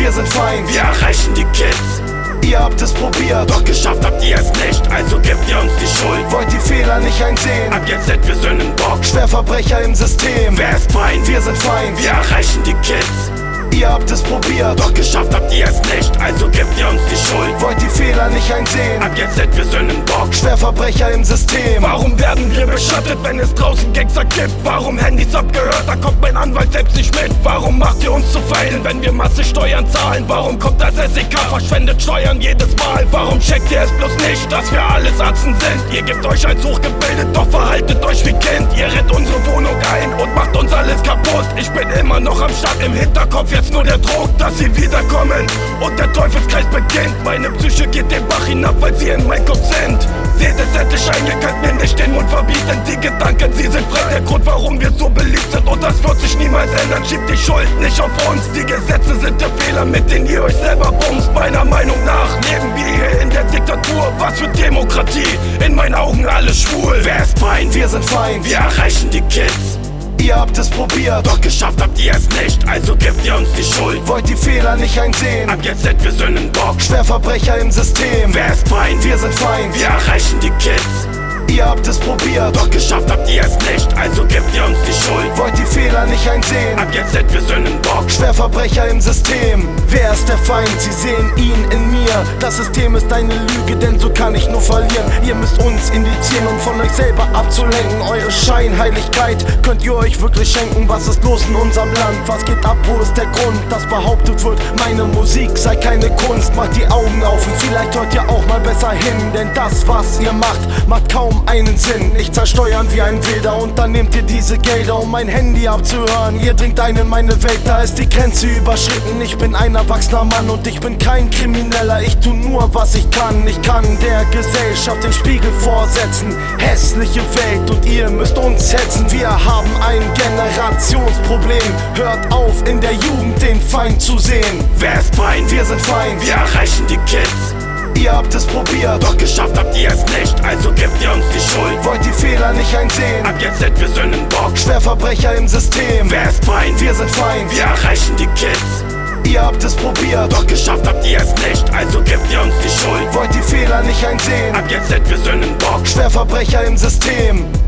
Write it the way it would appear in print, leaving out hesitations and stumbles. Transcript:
wir sind fein. Wir erreichen die Kids. Ihr habt es probiert, doch geschafft habt ihr es nicht, also gebt ihr uns die Schuld. Wollt die Fehler nicht einsehen, ab jetzt sind wir Sündenbock. Schwerverbrecher im System. Wer ist Feind? Wir sind Feind. Wir erreichen die Kids. Ihr habt es probiert, doch geschafft habt ihr es nicht, also gebt ihr uns die Schuld. Wollt die Fehler nicht einsehen, ab jetzt sind wir Sündenbock. Schwerverbrecher im System. Warum werden wir beschattet, wenn es draußen Gangster gibt? Warum Handys abgehört, da kommt mein Anwalt selbst nicht mit? Warum macht ihr uns zu Feinden, wenn wir massig Steuern zahlen? Warum kommt das SEK, verschwendet Steuern jedes Mal? Warum checkt ihr es bloß nicht, dass wir alles Atzen sind? Ihr gebt euch als hochgebildet, doch verhaltet euch wie Kind. Ihr rennt unsere Wohnung ein und macht uns alles kaputt. Ich bin immer noch am Start, im Hinterkopf jetzt nur der Druck, dass sie wiederkommen und der Teufelskreis beginnt. Meine Psyche geht den Bach hinab, weil sie in mein Kopf sind. Seht es endlich ein, ihr könnt mir nicht den Mund verbieten. Die Gedanken, sie sind frei, der Grund, warum wir so beliebt sind. Und das wird sich niemals ändern, schiebt die Schuld nicht auf uns. Die Gesetze sind der Fehler, mit denen ihr euch selber bumst. Meiner Meinung nach leben wir hier in der Diktatur. Was für Demokratie, in meinen Augen alles schwul. Wer ist Feind? Wir sind Feind. Wir erreichen die Kids. Ihr habt es probiert, doch geschafft habt ihr es nicht, also gebt ihr uns die Schuld. Wollt die Fehler nicht einsehen, ab jetzt sind wir Sündenbock. Schwerverbrecher im System. Wer ist Feind? Wir sind Feind. Wir erreichen die Kids. Ihr habt es probiert, doch geschafft habt ihr es nicht, also gebt ihr uns die Schuld. Wollt die Fehler nicht einsehen, ab jetzt sind wir Sündenbock. Schwerverbrecher im System. Wer ist der Feind? Sie sehen ihn in mir. Das System ist eine Lüge, denn so kann ich nur verlieren. Ihr müsst uns indizieren, um von euch selber abzulenken. Eure Scheinheiligkeit könnt ihr euch wirklich schenken. Was ist los in unserem Land? Was geht ab? Wo ist der Grund, dass behauptet wird, meine Musik sei keine Kunst? Macht die Augen auf und vielleicht hört ihr auch mal besser hin, denn das, was ihr macht kaum einen Sinn. Ich zahl Steuern wie ein Wilder und dann nehmt ihr diese Gelder, um mein Handy abzuhören. Ihr dringt ein in meine Welt, da ist die Grenze überschritten. Ich bin ein erwachsener Mann und ich bin kein Krimineller. Ich tu nur, was ich kann. Ich kann der Gesellschaft den Spiegel vorsetzen. Hässliche Welt und ihr müsst uns hetzen. Wir haben ein Generationsproblem. Hört auf, in der Jugend den Feind zu sehen. Wer ist Feind? Wir sind Feind. Wir erreichen die Kids. Ihr habt es probiert, doch geschafft habt ihr es nicht, also gebt ihr uns die Schuld. Wollt die Fehler nicht einsehen, ab jetzt sind wir Sündenbock. Schwerverbrecher im System. Wer ist Feind? Wir sind Feind. Wir erreichen die Kids. Ihr habt es probiert, doch geschafft habt ihr es nicht, also gebt ihr uns die Schuld. Wollt die Fehler nicht einsehen, ab jetzt sind wir Sündenbock. Schwerverbrecher im System.